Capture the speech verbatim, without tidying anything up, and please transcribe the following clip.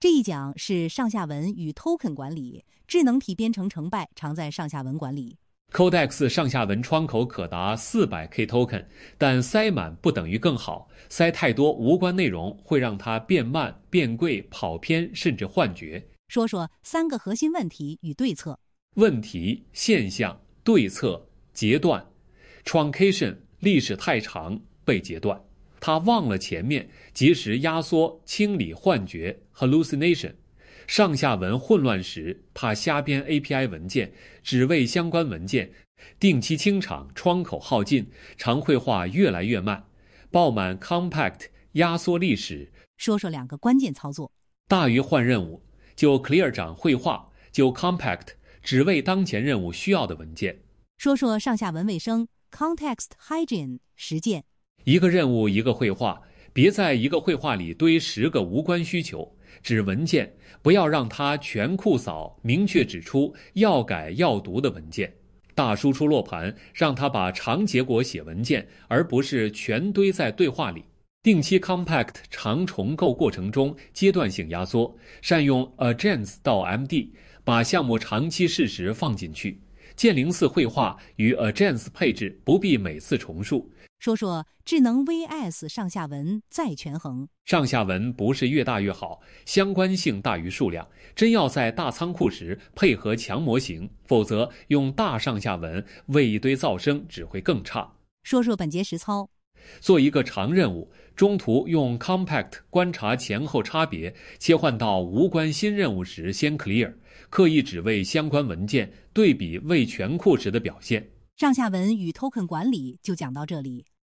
这一讲是上下文与 token 管理，智能体编程成败常在上下文管理。 Codex 上下文窗口可达 四百K token， 但塞满不等于更好，塞太多无关内容会让它变慢、变贵、跑偏，甚至幻觉。 说说三个核心问题与对策。 问题、现象、对策、截断。Truncation 历史太长被截断，他忘了前面，及时压缩清理幻觉 hallucination。上下文混乱时，他瞎编 A P I 文件，只为相关文件，定期清场，窗口耗尽，常绘画越来越慢，爆满 compact 压缩历史。 说说两个关键操作。 大于换任务，就 clear 长绘画，就 compact 只为当前任务需要的文件。 说说上下文卫生 context hygiene 实践。 一个任务一个绘画，别在一个绘画里堆十个无关需求，指文件不要让它全库扫，明确指出要改要读的文件。大输出落盘，让它把长结果写文件，而不是全堆在对话里。定期 compact 长重构过程中阶段性压缩，善用 agents 到 M D， 把项目长期事实放进去。剑灵寺绘画与 agents 配置不必每次重述。 说说智能 V S 上下文再权衡。 上下文不是越大越好，相关性大于数量。真要在大仓库时配合强模型，否则用大上下文喂一堆噪声只会更差。 说说本节实操。 做一个长任务，中途用 compact 观察前后差别，切换到无关新任务时先 clear， 刻意只为相关文件，对比未全库时的表现。 上下文与 token 管理就讲到这里。